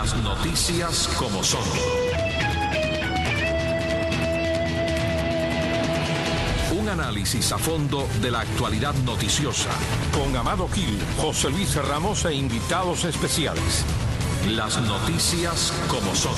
Las noticias como son. Un análisis a fondo de la actualidad noticiosa. Con Amado Gil, José Luis Ramos e invitados especiales. Las noticias como son.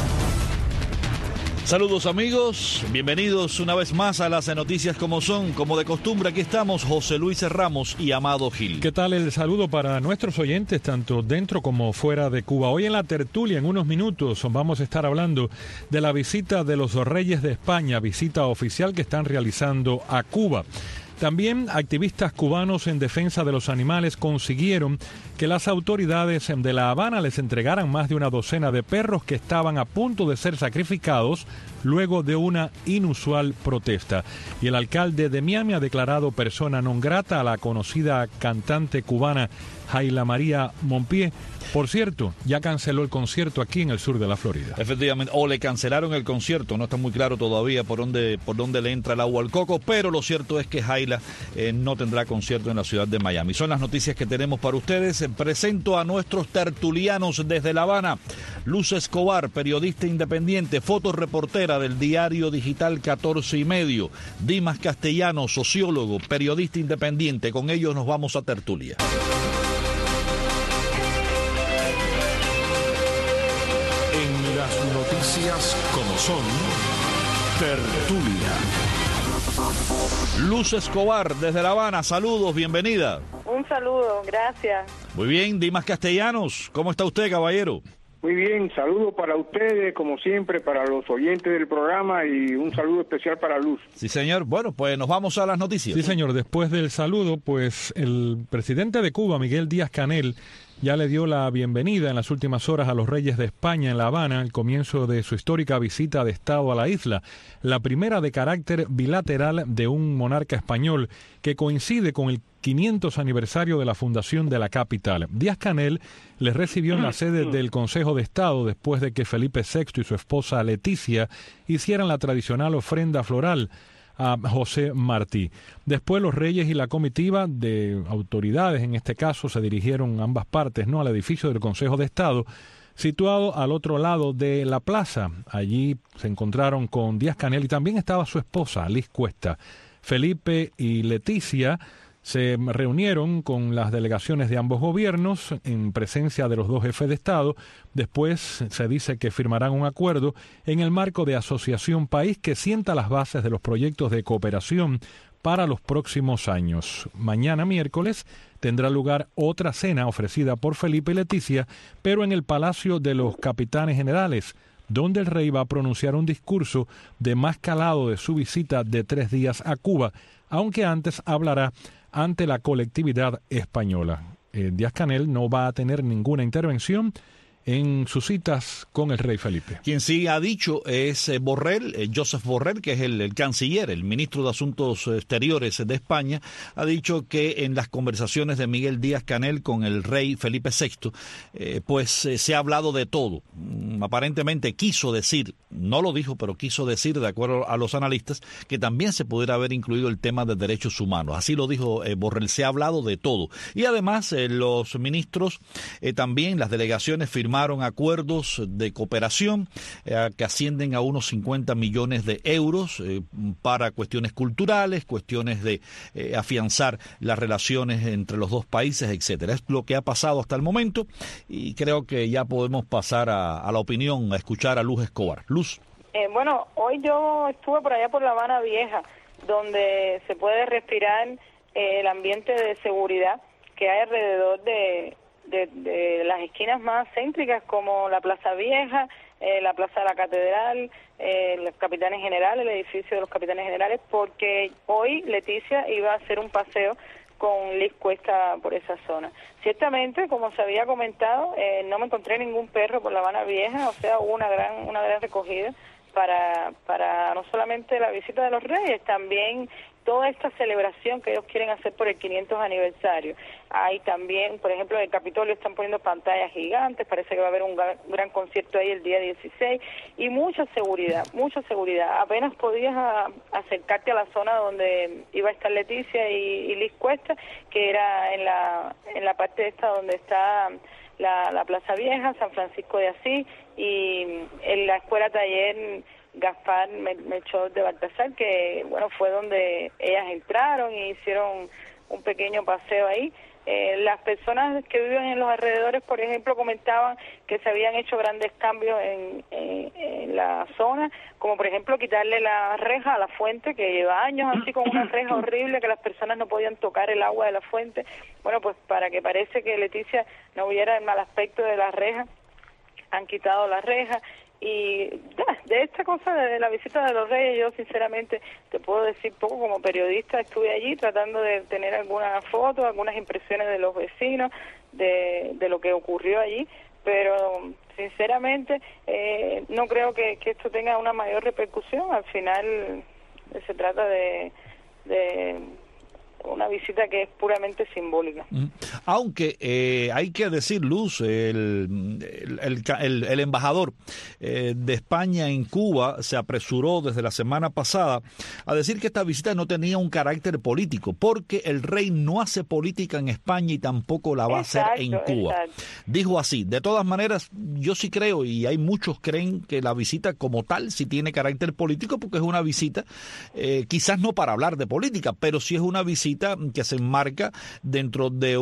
Saludos amigos, bienvenidos una vez más a las noticias como son. Como de costumbre, aquí estamos José Luis Ramos y Amado Gil. ¿Qué tal? El saludo para nuestros oyentes, tanto dentro como fuera de Cuba. Hoy en la tertulia, en unos minutos, vamos a estar hablando de la visita de los Reyes de España, visita oficial que están realizando a Cuba. También activistas cubanos en defensa de los animales consiguieron que las autoridades de La Habana les entregaran más de una docena de perros que estaban a punto de ser sacrificados luego de una inusual protesta. Y el alcalde de Miami ha declarado persona non grata a la conocida cantante cubana Jaila María Mompié. Por cierto, ya canceló el concierto aquí en el sur de la Florida. Efectivamente, o le cancelaron el concierto, no está muy claro todavía por dónde le entra el agua al coco, pero lo cierto es que Jaila no tendrá concierto en la ciudad de Miami. Son las noticias que tenemos para ustedes. Presento a nuestros tertulianos desde La Habana. Luz Escobar, periodista independiente, fotoreportera del diario digital 14 y medio. Dimas Castellano, sociólogo, periodista independiente. Con ellos nos vamos a tertulia. En las noticias como son, tertulia. Luz Escobar, desde La Habana, saludos, bienvenida. Un saludo, gracias. Muy bien, Dimas Castellanos, ¿cómo está usted, caballero? Muy bien, saludo para ustedes, como siempre, para los oyentes del programa y un saludo especial para Luz. Sí, señor. Bueno, pues nos vamos a las noticias. Sí, señor. Después del saludo, pues el presidente de Cuba, Miguel Díaz-Canel, ya le dio la bienvenida en las últimas horas a los Reyes de España en La Habana, al comienzo de su histórica visita de Estado a la isla, la primera de carácter bilateral de un monarca español que coincide con el 500 aniversario de la fundación de la capital. Díaz-Canel les recibió en la sede del Consejo de Estado después de que Felipe VI y su esposa Leticia hicieran la tradicional ofrenda floral a José Martí. Después los reyes y la comitiva de autoridades, en este caso, se dirigieron ambas partes, al edificio del Consejo de Estado, situado al otro lado de la plaza. Allí se encontraron con Díaz-Canel y también estaba su esposa, Liz Cuesta. Felipe y Leticia se reunieron con las delegaciones de ambos gobiernos en presencia de los dos jefes de Estado. Después se dice que firmarán un acuerdo en el marco de Asociación País que sienta las bases de los proyectos de cooperación para los próximos años. Mañana miércoles tendrá lugar otra cena ofrecida por Felipe y Leticia, pero en el Palacio de los Capitanes Generales, donde el rey va a pronunciar un discurso de más calado de su visita de 3 días a Cuba, aunque antes hablará ante la colectividad española. Díaz-Canel no va a tener ninguna intervención en sus citas con el rey Felipe. Quien sí ha dicho es Borrell, Josep Borrell, que es el canciller, el ministro de Asuntos Exteriores de España, ha dicho que en las conversaciones de Miguel Díaz-Canel con el rey Felipe VI, se ha hablado de todo. Aparentemente quiso decir, no lo dijo, pero quiso decir, de acuerdo a los analistas, que también se pudiera haber incluido el tema de derechos humanos. Así lo dijo Borrell, se ha hablado de todo. Y además los ministros, también las delegaciones firmaron acuerdos de cooperación que ascienden a unos 50 millones de euros para cuestiones culturales, cuestiones de afianzar las relaciones entre los dos países, etcétera. Es lo que ha pasado hasta el momento y creo que ya podemos pasar a la opinión, a escuchar a Luz Escobar. Luz. Bueno, hoy yo estuve por allá por La Habana Vieja, donde se puede respirar el ambiente de seguridad que hay alrededor de las esquinas más céntricas, como la Plaza Vieja, la Plaza de la Catedral, los Capitanes Generales, el edificio de los Capitanes Generales, porque hoy Leticia iba a hacer un paseo con Liz Cuesta por esa zona. Ciertamente, como se había comentado, no me encontré ningún perro por La Habana Vieja, o sea, hubo una gran recogida para no solamente la visita de los reyes, también toda esta celebración que ellos quieren hacer por el 500 aniversario. Hay también, por ejemplo, en el Capitolio están poniendo pantallas gigantes, parece que va a haber un gran concierto ahí el día 16, y mucha seguridad. Apenas podías acercarte a la zona donde iba a estar Leticia y Liz Cuesta, que era en la parte esta donde está la Plaza Vieja, San Francisco de Asís y en la escuela taller Gaspar Melchor de Baltasar, que bueno, fue donde ellas entraron y hicieron un pequeño paseo ahí. Las personas que viven en los alrededores, por ejemplo, comentaban que se habían hecho grandes cambios en la zona, como por ejemplo quitarle la reja a la fuente, que lleva años así con una reja horrible, que las personas no podían tocar el agua de la fuente. Bueno, pues para que parece que Leticia no hubiera el mal aspecto de la reja, han quitado la reja. Y de esta cosa de la visita de los Reyes, yo sinceramente te puedo decir poco. Como periodista estuve allí tratando de tener algunas fotos, algunas impresiones de los vecinos, de lo que ocurrió allí, pero sinceramente no creo que esto tenga una mayor repercusión. Al final se trata de una visita que es puramente simbólica. Aunque hay que decir, Luz, el embajador de España en Cuba se apresuró desde la semana pasada a decir que esta visita no tenía un carácter político, porque el rey no hace política en España y tampoco la va a hacer en Cuba. Exacto. Dijo así. De todas maneras, yo sí creo, y hay muchos creen que la visita como tal sí tiene carácter político, porque es una visita, quizás no para hablar de política, pero sí es una visita que se enmarca dentro de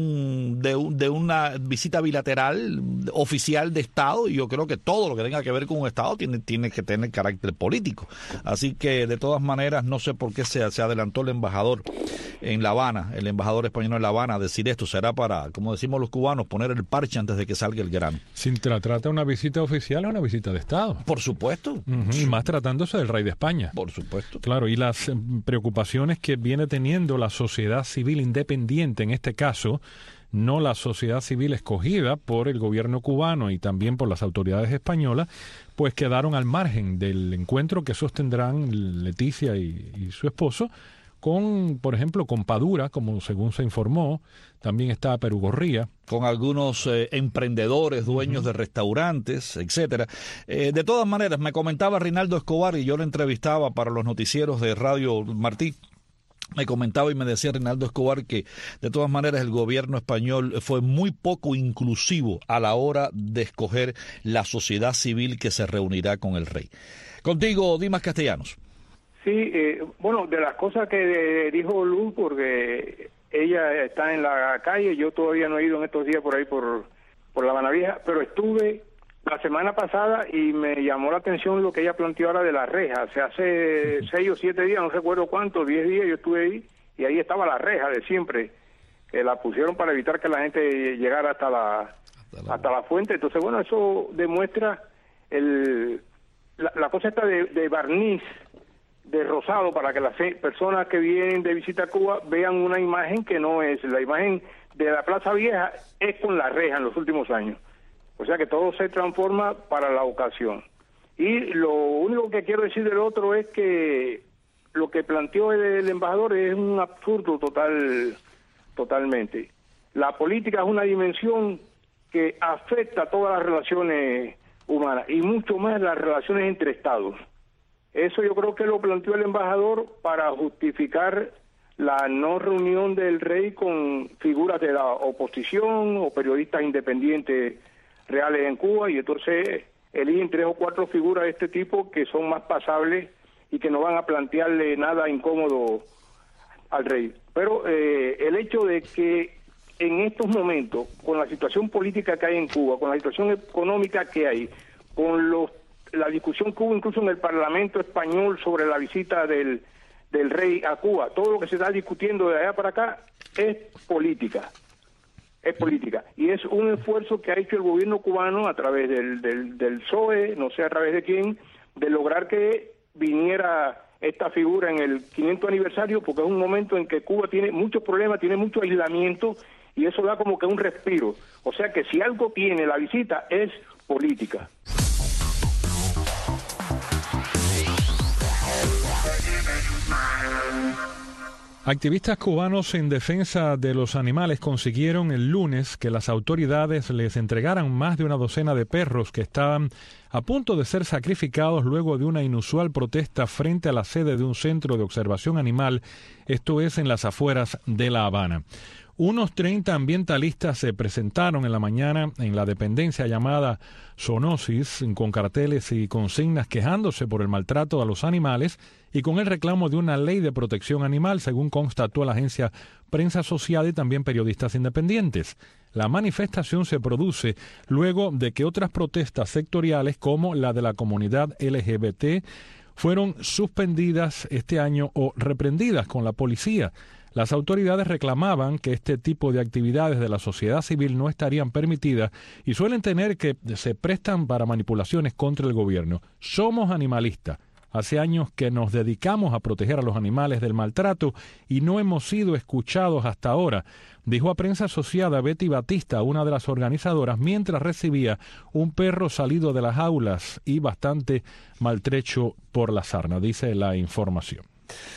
una visita bilateral oficial de Estado, y yo creo que todo lo que tenga que ver con un Estado tiene que tener carácter político. Así que de todas maneras no sé por qué se adelantó el embajador en La Habana, el embajador español en La Habana, a decir esto. Será para, como decimos los cubanos, poner el parche antes de que salga el grano. Si trata una visita oficial, es una visita de Estado. Por supuesto. Y más tratándose del rey de España. Por supuesto. Claro, y las preocupaciones que viene teniendo la sociedad civil independiente, en este caso, no la sociedad civil escogida por el gobierno cubano y también por las autoridades españolas, pues quedaron al margen del encuentro que sostendrán Leticia y su esposo con, por ejemplo, con Padura, como según se informó, también está Perú Gorría. Con algunos emprendedores, dueños de restaurantes, etcétera. De todas maneras, me comentaba Rinaldo Escobar, y yo lo entrevistaba para los noticieros de Radio Martí. Me comentaba y me decía Rinaldo Escobar que de todas maneras el gobierno español fue muy poco inclusivo a la hora de escoger la sociedad civil que se reunirá con el rey. Contigo, Dimas Castellanos. Sí, bueno, de las cosas que dijo Luz, porque ella está en la calle, yo todavía no he ido en estos días por ahí por La Habana Vieja, pero estuve la semana pasada y me llamó la atención lo que ella planteó ahora de la reja. O sea, hace 6 o 7 días, no recuerdo cuántos, 10 días yo estuve ahí y ahí estaba la reja de siempre, que la pusieron para evitar que la gente llegara hasta la fuente. Entonces, bueno, eso demuestra la cosa esta de barniz, de rosado, para que las personas que vienen de visita a Cuba vean una imagen que no es. La imagen de la Plaza Vieja es con la reja en los últimos años. O sea que todo se transforma para la ocasión. Y lo único que quiero decir del otro es que lo que planteó el embajador es un absurdo totalmente. La política es una dimensión que afecta a todas las relaciones humanas y mucho más las relaciones entre estados. Eso yo creo que lo planteó el embajador para justificar la no reunión del rey con figuras de la oposición o periodistas independientes reales en Cuba, y entonces eligen 3 o 4 figuras de este tipo que son más pasables y que no van a plantearle nada incómodo al rey. Pero el hecho de que en estos momentos, con la situación política que hay en Cuba, con la situación económica que hay, con la discusión que hubo incluso en el Parlamento español sobre la visita del rey a Cuba, todo lo que se está discutiendo de allá para acá es política. Es política, y es un esfuerzo que ha hecho el gobierno cubano a través del PSOE, no sé a través de quién, de lograr que viniera esta figura en el 500 aniversario, porque es un momento en que Cuba tiene muchos problemas, tiene mucho aislamiento, y eso da como que un respiro. O sea que si algo tiene la visita es política. Activistas cubanos en defensa de los animales consiguieron el lunes que las autoridades les entregaran más de una docena de perros que estaban a punto de ser sacrificados luego de una inusual protesta frente a la sede de un centro de observación animal, esto es en las afueras de La Habana. Unos 30 ambientalistas se presentaron en la mañana en la dependencia llamada Zoonosis con carteles y consignas quejándose por el maltrato a los animales y con el reclamo de una ley de protección animal, según constató la agencia Prensa Asociada y también periodistas independientes. La manifestación se produce luego de que otras protestas sectoriales, como la de la comunidad LGBT, fueron suspendidas este año o reprendidas con la policía. Las autoridades reclamaban que este tipo de actividades de la sociedad civil no estarían permitidas y suelen tener que se prestan para manipulaciones contra el gobierno. Somos animalistas. Hace años que nos dedicamos a proteger a los animales del maltrato y no hemos sido escuchados hasta ahora, dijo a Prensa Asociada Betty Batista, una de las organizadoras, mientras recibía un perro salido de las jaulas y bastante maltrecho por la sarna, dice la información.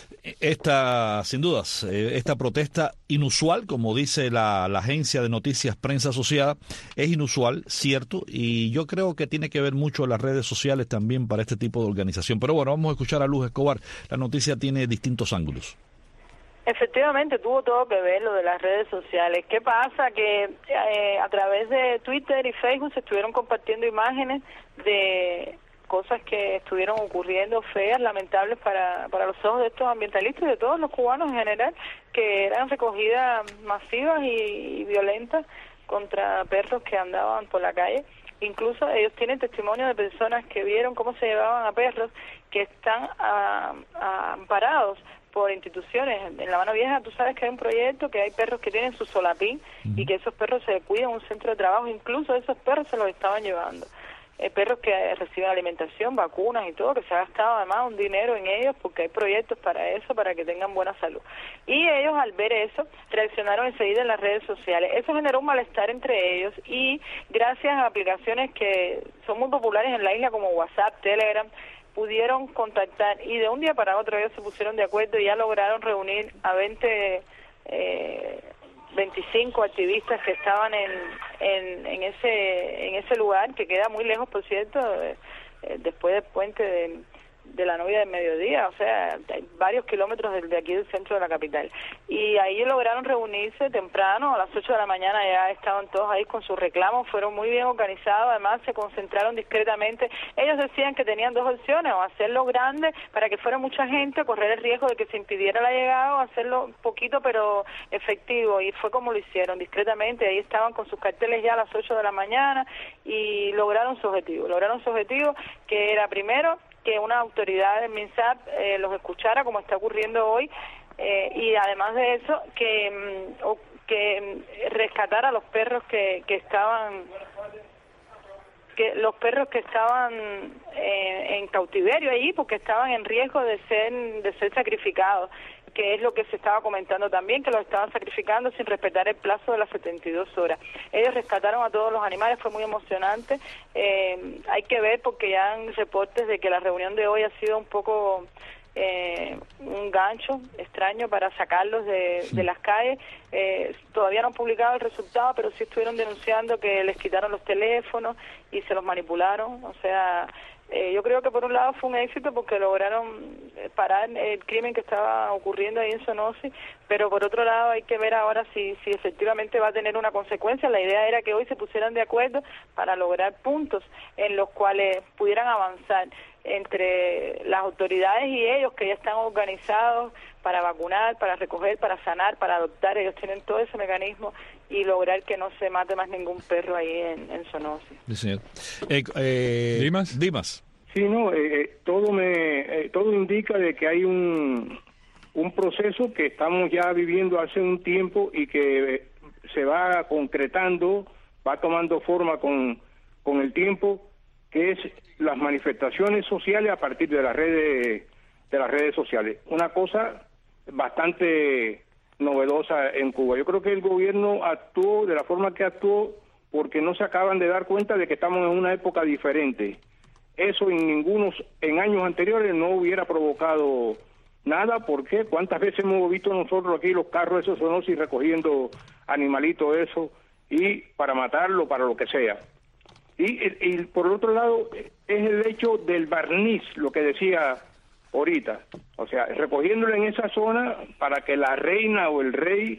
Sin dudas, esta protesta inusual, como dice la agencia de noticias Prensa Asociada, es inusual, cierto, y yo creo que tiene que ver mucho las redes sociales también para este tipo de organización. Pero bueno, vamos a escuchar a Luz Escobar. La noticia tiene distintos ángulos. Efectivamente, tuvo todo que ver lo de las redes sociales. ¿Qué pasa? Que a través de Twitter y Facebook se estuvieron compartiendo imágenes de cosas que estuvieron ocurriendo feas, lamentables para los ojos de estos ambientalistas y de todos los cubanos en general, que eran recogidas masivas y violentas contra perros que andaban por la calle. Incluso ellos tienen testimonio de personas que vieron cómo se llevaban a perros que están amparados por instituciones. En La Habana Vieja tú sabes que hay un proyecto que hay perros que tienen su solapín y que esos perros se cuidan en un centro de trabajo. Incluso esos perros se los estaban llevando. Perros que reciben alimentación, vacunas y todo, que se ha gastado además un dinero en ellos porque hay proyectos para eso, para que tengan buena salud. Y ellos al ver eso reaccionaron enseguida en las redes sociales. Eso generó un malestar entre ellos y gracias a aplicaciones que son muy populares en la isla como WhatsApp, Telegram, pudieron contactar y de un día para otro ellos se pusieron de acuerdo y ya lograron reunir a 25 activistas que estaban en ese lugar, que queda muy lejos, por cierto, después del puente de la novia del mediodía, o sea, hay varios kilómetros de aquí del centro de la capital. Y ahí lograron reunirse temprano, a las 8 de la mañana ya estaban todos ahí con sus reclamos, fueron muy bien organizados, además se concentraron discretamente. Ellos decían que tenían dos opciones, o hacerlo grande para que fuera mucha gente, correr el riesgo de que se impidiera la llegada, o hacerlo poquito pero efectivo, y fue como lo hicieron, discretamente. Ahí estaban con sus carteles ya a las 8 de la mañana y lograron su objetivo, que era primero que una autoridad del MINSAP los escuchara, como está ocurriendo hoy, y además de eso, que rescatara a los perros que estaban en cautiverio allí, porque estaban en riesgo de ser sacrificados, que es lo que se estaba comentando también, que los estaban sacrificando sin respetar el plazo de las 72 horas. Ellos rescataron a todos los animales, fue muy emocionante. Hay que ver, porque ya hay reportes de que la reunión de hoy ha sido un poco un gancho extraño para sacarlos de las calles. Todavía no han publicado el resultado, pero sí estuvieron denunciando que les quitaron los teléfonos y se los manipularon. O sea, yo creo que por un lado fue un éxito porque lograron parar el crimen que estaba ocurriendo ahí en Zoonosis, pero por otro lado hay que ver ahora si efectivamente va a tener una consecuencia. La idea era que hoy se pusieran de acuerdo para lograr puntos en los cuales pudieran avanzar entre las autoridades y ellos, que ya están organizados para vacunar, para recoger, para sanar, para adoptar. Ellos tienen todo ese mecanismo y lograr que no se mate más ningún perro ahí en Zoonosis. Sí, señor. Dimas. Sí, no, todo indica de que hay un proceso que estamos ya viviendo hace un tiempo y que se va concretando, va tomando forma con el tiempo, que es las manifestaciones sociales a partir de las redes sociales. Una cosa bastante novedosa en Cuba. Yo creo que el gobierno actuó de la forma que actuó porque no se acaban de dar cuenta de que estamos en una época diferente. Eso en años anteriores no hubiera provocado nada, porque cuántas veces hemos visto nosotros aquí los carros esos Zoonosis recogiendo animalitos eso, y para matarlo, para lo que sea. Y por el otro lado es el hecho del barniz, lo que decía ahorita, o sea, recogiéndolo en esa zona para que la reina o el rey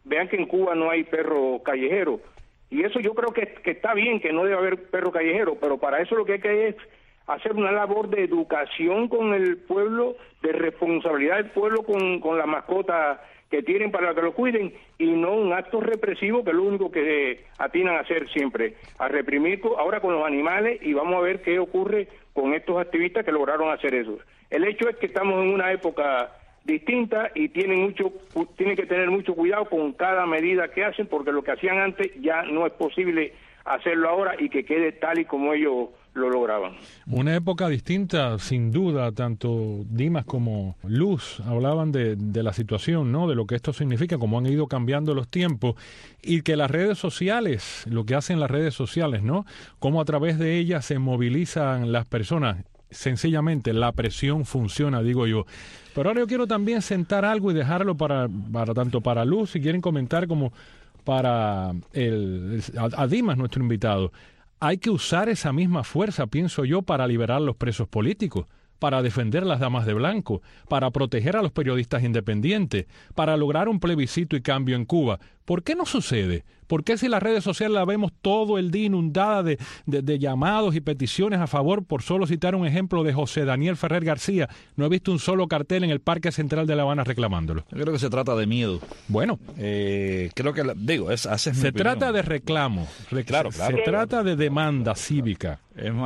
vean que en Cuba no hay perro callejero. Y eso yo creo que está bien, que no debe haber perro callejero, pero para eso lo que hay que es hacer una labor de educación con el pueblo, de responsabilidad del pueblo con la mascota que tienen para que lo cuiden, y no un acto represivo, que es lo único que atinan a hacer siempre, a reprimir ahora con los animales, y vamos a ver qué ocurre con estos activistas que lograron hacer eso. El hecho es que estamos en una época distinta y tienen que tener mucho cuidado con cada medida que hacen, porque lo que hacían antes ya no es posible hacerlo ahora y que quede tal y como ellos lo lograban. Una época distinta, sin duda. Tanto Dimas como Luz hablaban de la situación, ¿no? De lo que esto significa, cómo han ido cambiando los tiempos, y que las redes sociales, lo que hacen las redes sociales, ¿no? Cómo a través de ellas se movilizan las personas. Sencillamente la presión funciona, digo yo. Pero ahora yo quiero también sentar algo y dejarlo para tanto para Luz, si quieren comentar, como para a Dimas, nuestro invitado. Hay que usar esa misma fuerza, pienso yo, para liberar los presos políticos, para defender las damas de blanco, para proteger a los periodistas independientes, para lograr un plebiscito y cambio en Cuba. ¿Por qué no sucede? ¿Por qué si las redes sociales las vemos todo el día inundada de llamados y peticiones a favor, por solo citar un ejemplo de José Daniel Ferrer García, no he visto un solo cartel en el Parque Central de La Habana reclamándolo? Yo creo que se trata de miedo. Bueno, creo que, se trata de reclamo. Claro. Se trata de demanda cívica.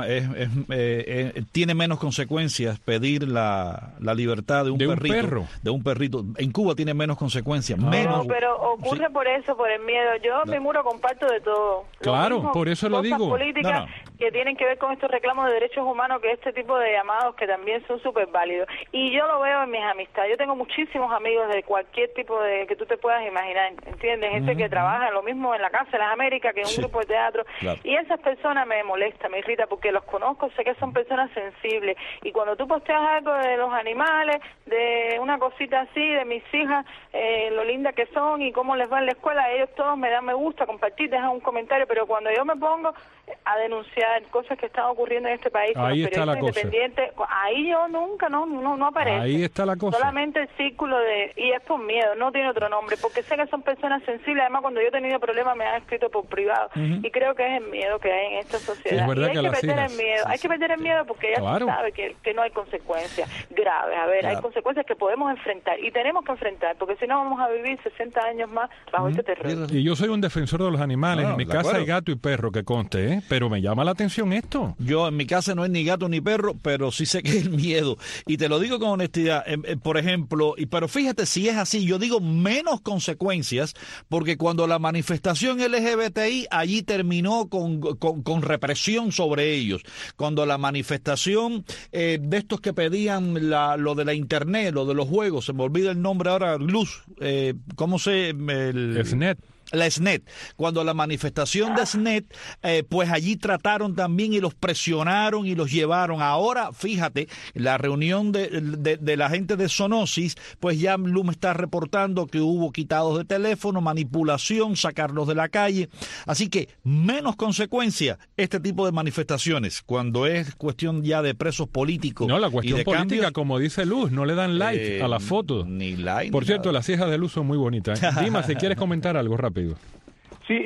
Tiene menos consecuencias pedir la libertad de un perrito. De un perrito. En Cuba tiene menos consecuencias. Menos. Pero ocurre por eso, por el miedo. Yo me muro comparto de todo. Claro, por eso lo digo. Políticas que tienen que ver con estos reclamos de derechos humanos, que este tipo de llamados que también son súper válidos. Y yo lo veo en mis amistades. Yo tengo muchísimos amigos de cualquier tipo de que tú te puedas imaginar, ¿entiendes? Gente que trabaja lo mismo en la Casa de las Américas que en un grupo de teatro. Claro. Y esas personas me molestan, me irritan, porque los conozco, sé que son personas sensibles. Y cuando tú posteas algo de los animales, de una cosita así, de mis hijas, lo linda que son y cómo les va en la escuela, ellos todos me dan me gusta, compartir, dejan un comentario, pero cuando yo me pongo a denunciar cosas que están ocurriendo en este país, ahí está la cosa. Ahí yo nunca, no aparece. Ahí está la cosa. Solamente el círculo y es por miedo, no tiene otro nombre, porque sé que son personas sensibles. Además, cuando yo he tenido problemas me han escrito por privado, y creo que es el miedo que hay en esta sociedad. Es verdad, y hay que perder el miedo, hay que perder el miedo, porque ya se sabe que no hay consecuencias graves. A ver, hay consecuencias que podemos enfrentar y tenemos que enfrentar, porque si no vamos a vivir 60 años más bajo este terror. Y yo soy un defensor de los animales. En mi casa hay gato y perro, que conste, pero me llama la atención esto. Yo en mi casa no hay ni gato ni perro, pero sí sé que es el miedo. Y te lo digo con honestidad, por ejemplo, pero fíjate si es así, yo digo menos consecuencias, porque cuando la manifestación LGBTI allí terminó con represión sobre ellos, cuando la manifestación de estos que pedían lo de la internet, lo de los juegos, se me olvida el nombre ahora, Luz, ¿cómo se...? SNET. La SNET, cuando la manifestación de SNET, pues allí trataron también y los presionaron y los llevaron. Ahora, fíjate, la reunión de la gente de Sonosis, pues ya Lum está reportando que hubo quitados de teléfono, manipulación, sacarlos de la calle. Así que menos consecuencia este tipo de manifestaciones, cuando es cuestión ya de presos políticos. No, la cuestión y de política, cambios, como dice Luz, no le dan like a la foto. Ni like. Por cierto, las hijas de Luz son muy bonitas. Dima, si quieres comentar algo rápido. Sí,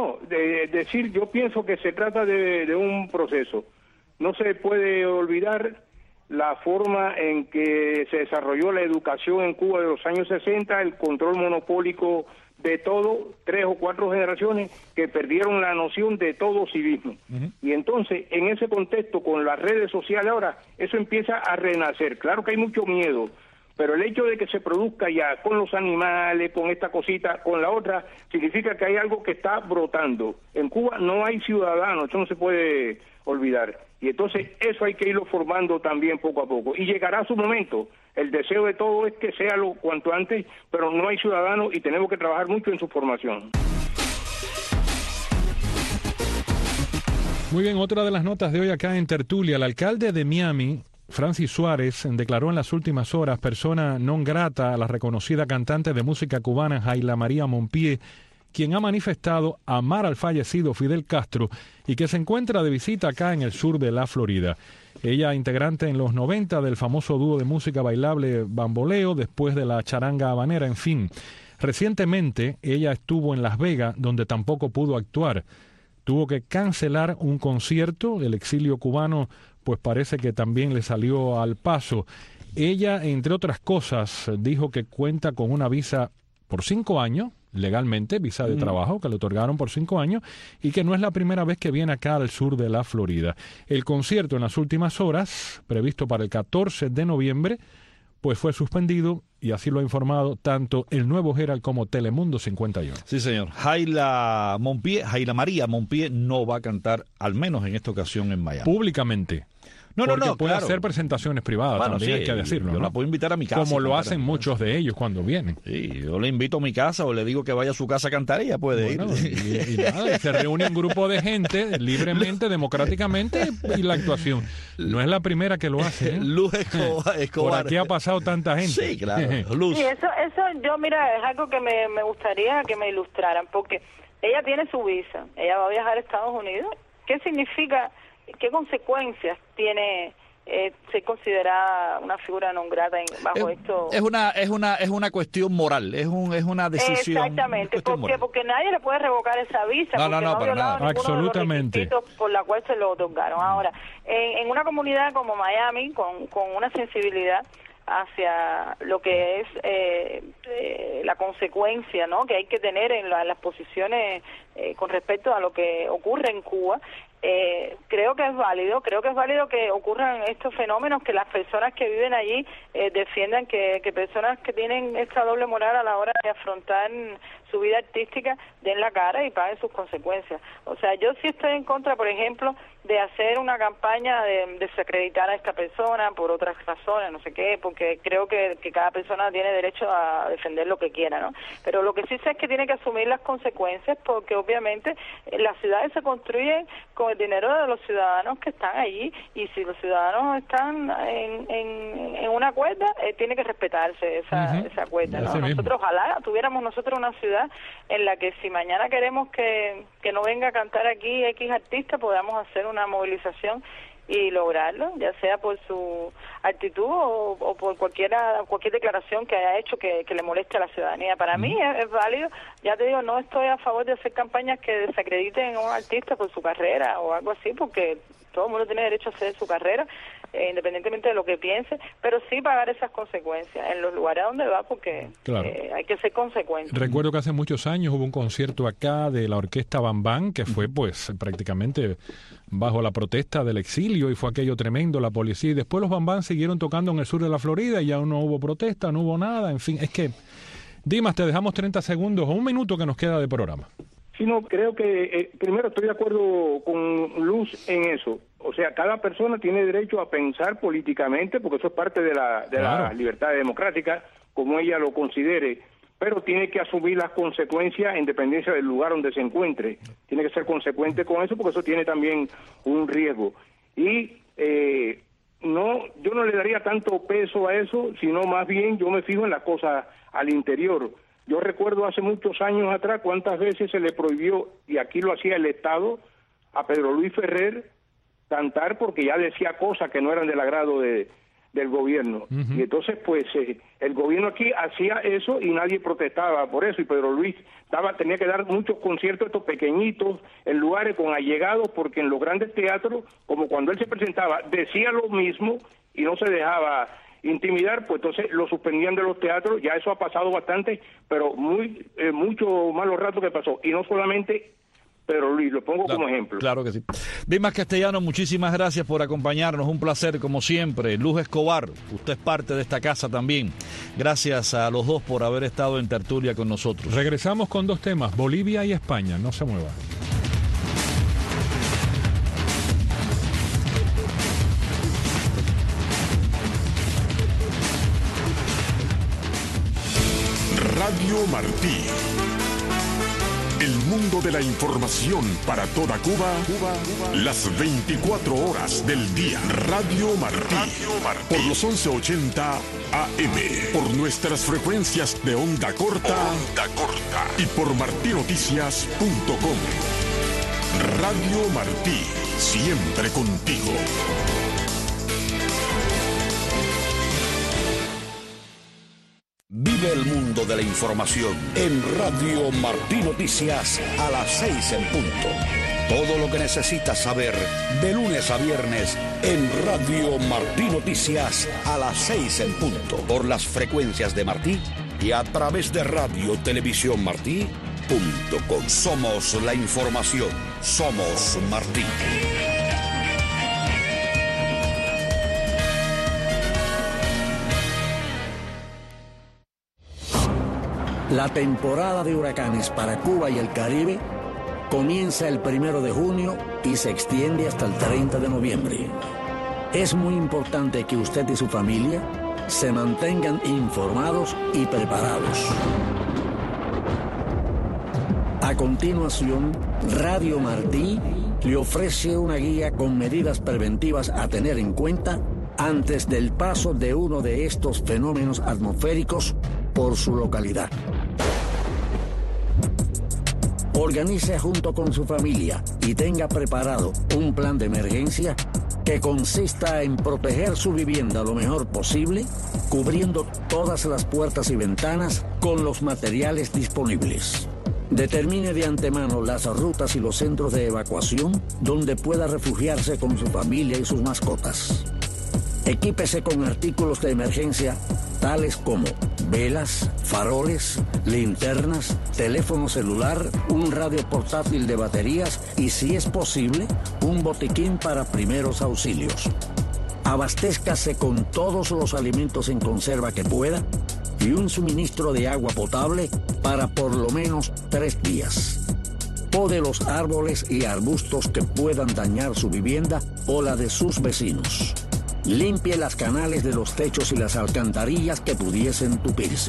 decir, yo pienso que se trata de un proceso. No se puede olvidar la forma en que se desarrolló la educación en Cuba de los años 60, el control monopólico de todo, 3 o 4 generaciones que perdieron la noción de todo civismo. Y entonces, en ese contexto, con las redes sociales ahora, eso empieza a renacer. Claro que hay mucho miedo, pero el hecho de que se produzca ya con los animales, con esta cosita, con la otra, significa que hay algo que está brotando. En Cuba no hay ciudadanos, eso no se puede olvidar. Y entonces eso hay que irlo formando también poco a poco. Y llegará su momento. El deseo de todo es que sea lo cuanto antes, pero no hay ciudadanos y tenemos que trabajar mucho en su formación. Muy bien, otra de las notas de hoy acá en Tertulia. El alcalde de Miami, Francis Suárez, declaró en las últimas horas persona non grata a la reconocida cantante de música cubana Jaila María Monpié, quien ha manifestado amar al fallecido Fidel Castro y que se encuentra de visita acá en el sur de la Florida. Ella, integrante en los 90 del famoso dúo de música bailable Bamboleo, después de la charanga habanera, en fin. Recientemente ella estuvo en Las Vegas, donde tampoco pudo actuar. Tuvo que cancelar un concierto. El exilio cubano pues parece que también le salió al paso. Ella, entre otras cosas, dijo que cuenta con una visa por 5 años, legalmente, visa de trabajo, que le otorgaron por 5 años, y que no es la primera vez que viene acá al sur de la Florida. El concierto en las últimas horas, previsto para el 14 de noviembre, pues fue suspendido, y así lo ha informado tanto el Nuevo Herald como Telemundo 51. Sí, señor. Jaila María Monpié no va a cantar, al menos en esta ocasión, en Miami. Públicamente. Porque puede hacer presentaciones privadas, bueno, también sí, hay que decirlo. Yo ¿no? la puedo invitar a mi casa. Como lo hacen muchos de ellos cuando vienen. Sí, yo le invito a mi casa o le digo que vaya a su casa a cantar, ella puede ir. Y nada, se reúne un grupo de gente libremente, democráticamente, y la actuación. No es la primera que lo hace. Luz Escobar. Por aquí ha pasado tanta gente. Sí, claro. Luz. Sí, eso yo, mira, es algo que me gustaría que me ilustraran, porque ella tiene su visa, ella va a viajar a Estados Unidos. ¿Qué significa, qué consecuencias tiene ser considerada una figura non grata bajo esto? Es una cuestión moral, es una decisión. Exactamente, porque nadie le puede revocar esa visa, no, para nada. Absolutamente. De los requisitos por la cual se lo otorgaron. Ahora, en una comunidad como Miami, con una sensibilidad hacia lo que es la consecuencia, ¿no?, que hay que tener en las posiciones con respecto a lo que ocurre en Cuba, creo que es válido que ocurran estos fenómenos, que las personas que viven allí defiendan que personas que tienen esta doble moral a la hora de afrontar su vida artística den la cara y paguen sus consecuencias. O sea, yo sí estoy en contra, por ejemplo, de hacer una campaña de desacreditar a esta persona por otras razones, no sé qué, porque creo que cada persona tiene derecho a defender lo que quiera, ¿no? Pero lo que sí sé es que tiene que asumir las consecuencias, porque obviamente las ciudades se construyen con el dinero de los ciudadanos que están allí, y si los ciudadanos están en una cuerda, tiene que respetarse esa cuerda, ¿no? Nosotros ojalá tuviéramos nosotros una ciudad en la que si mañana queremos que no venga a cantar aquí X artista, podamos hacer una movilización y lograrlo, ya sea por su actitud o por cualquier declaración que haya hecho que le moleste a la ciudadanía. Para mí es válido. Ya te digo, no estoy a favor de hacer campañas que desacrediten a un artista por su carrera o algo así, porque todo el mundo tiene derecho a hacer su carrera, independientemente de lo que piense, pero sí pagar esas consecuencias en los lugares a donde va, porque claro, hay que ser consecuentes. Recuerdo que hace muchos años hubo un concierto acá de la orquesta Bam Bam, que fue pues prácticamente bajo la protesta del exilio, y fue aquello tremendo, la policía, y después los Bam Bam siguieron tocando en el sur de la Florida y ya no hubo protesta, no hubo nada, en fin, es que, Dimas, te dejamos 30 segundos o un minuto que nos queda de programa. Sí, no, creo que primero estoy de acuerdo con Luz en eso. O sea, cada persona tiene derecho a pensar políticamente, porque eso es parte de la libertad democrática, como ella lo considere, pero tiene que asumir las consecuencias en dependencia del lugar donde se encuentre. Tiene que ser consecuente con eso, porque eso tiene también un riesgo. Y yo no le daría tanto peso a eso, sino más bien yo me fijo en las cosas al interior. Yo recuerdo hace muchos años atrás cuántas veces se le prohibió, y aquí lo hacía el Estado, a Pedro Luis Ferrer cantar porque ya decía cosas que no eran del agrado del gobierno. Y entonces, pues, el gobierno aquí hacía eso y nadie protestaba por eso, y Pedro Luis tenía que dar muchos conciertos estos pequeñitos en lugares con allegados, porque en los grandes teatros, como cuando él se presentaba, decía lo mismo y no se dejaba intimidar, pues entonces lo suspendían de los teatros. Ya eso ha pasado bastante, pero mucho malos ratos que pasó, y no solamente Pedro Luis, lo pongo como ejemplo. Claro que sí. Dimas Castellano, muchísimas gracias por acompañarnos, un placer como siempre. Luz Escobar, usted es parte de esta casa también. Gracias a los dos por haber estado en tertulia con nosotros. Regresamos con 2 temas, Bolivia y España, no se muevan. Radio Martí. El mundo de la información para toda Cuba, las 24 horas del día. Radio Martí. Por los 1180 AM. Por nuestras frecuencias de onda corta. Y por martinoticias.com. Radio Martí. Siempre contigo. Viva Vive el mundo de la información en Radio Martí Noticias a las 6 en punto. Todo lo que necesitas saber de lunes a viernes en Radio Martí Noticias a las 6 en punto. Por las frecuencias de Martí y a través de Radio Televisión Martí.com. Somos la información. Somos Martí. La temporada de huracanes para Cuba y el Caribe comienza el 1 de junio y se extiende hasta el 30 de noviembre. Es muy importante que usted y su familia se mantengan informados y preparados. A continuación, Radio Martí le ofrece una guía con medidas preventivas a tener en cuenta antes del paso de uno de estos fenómenos atmosféricos por su localidad. Organice junto con su familia y tenga preparado un plan de emergencia que consista en proteger su vivienda lo mejor posible, cubriendo todas las puertas y ventanas con los materiales disponibles. Determine de antemano las rutas y los centros de evacuación donde pueda refugiarse con su familia y sus mascotas. Equípese con artículos de emergencia tales como velas, faroles, linternas, teléfono celular, un radio portátil de baterías y, si es posible, un botiquín para primeros auxilios. Abastézcase con todos los alimentos en conserva que pueda y un suministro de agua potable para por lo menos 3 días. Pode los árboles y arbustos que puedan dañar su vivienda o la de sus vecinos. Limpie las canales de los techos y las alcantarillas que pudiesen tupirse.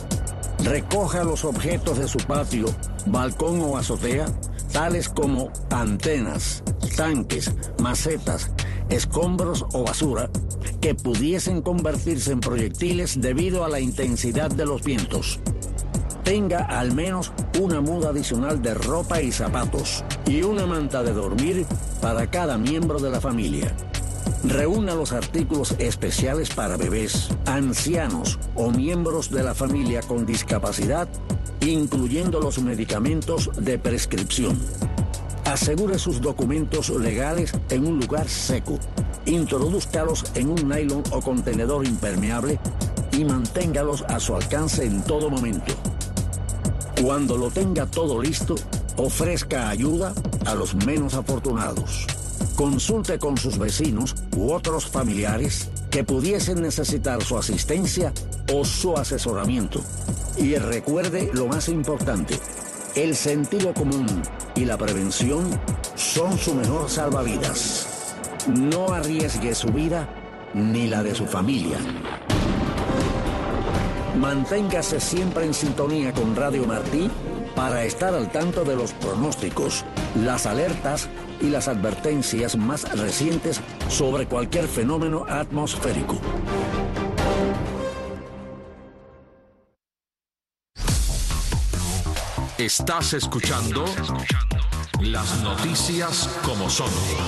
Recoja los objetos de su patio, balcón o azotea, tales como antenas, tanques, macetas, escombros o basura, que pudiesen convertirse en proyectiles debido a la intensidad de los vientos. Tenga al menos una muda adicional de ropa y zapatos y una manta de dormir para cada miembro de la familia. Reúna los artículos especiales para bebés, ancianos o miembros de la familia con discapacidad, incluyendo los medicamentos de prescripción. Asegure sus documentos legales en un lugar seco. Introdúzcalos en un nylon o contenedor impermeable y manténgalos a su alcance en todo momento. Cuando lo tenga todo listo, ofrezca ayuda a los menos afortunados. Consulte con sus vecinos u otros familiares que pudiesen necesitar su asistencia o su asesoramiento. Y recuerde lo más importante: el sentido común y la prevención son su mejor salvavidas. No arriesgue su vida ni la de su familia. Manténgase siempre en sintonía con Radio Martí para estar al tanto de los pronósticos, las alertas y las advertencias más recientes sobre cualquier fenómeno atmosférico. Estás escuchando las noticias como son.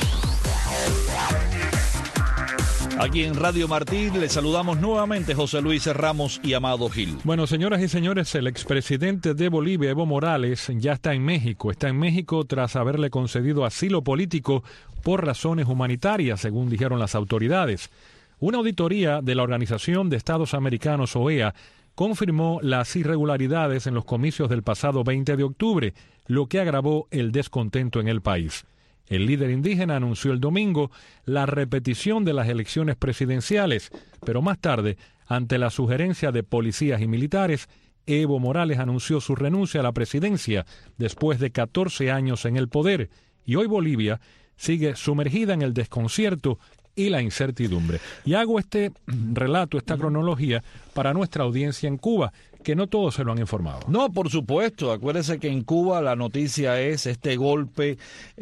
Aquí en Radio Martí le saludamos nuevamente José Luis Ramos y Amado Gil. Bueno, señoras y señores, el expresidente de Bolivia, Evo Morales, ya está en México. Está en México tras haberle concedido asilo político por razones humanitarias, según dijeron las autoridades. Una auditoría de la Organización de Estados Americanos, OEA, confirmó las irregularidades en los comicios del pasado 20 de octubre, lo que agravó el descontento en el país. El líder indígena anunció el domingo la repetición de las elecciones presidenciales, pero más tarde, ante la sugerencia de policías y militares, Evo Morales anunció su renuncia a la presidencia después de 14 años en el poder, y hoy Bolivia sigue sumergida en el desconcierto y la incertidumbre. Y hago este relato, esta cronología, para nuestra audiencia en Cuba, que no todos se lo han informado. No, por supuesto. Acuérdese que en Cuba la noticia es este golpe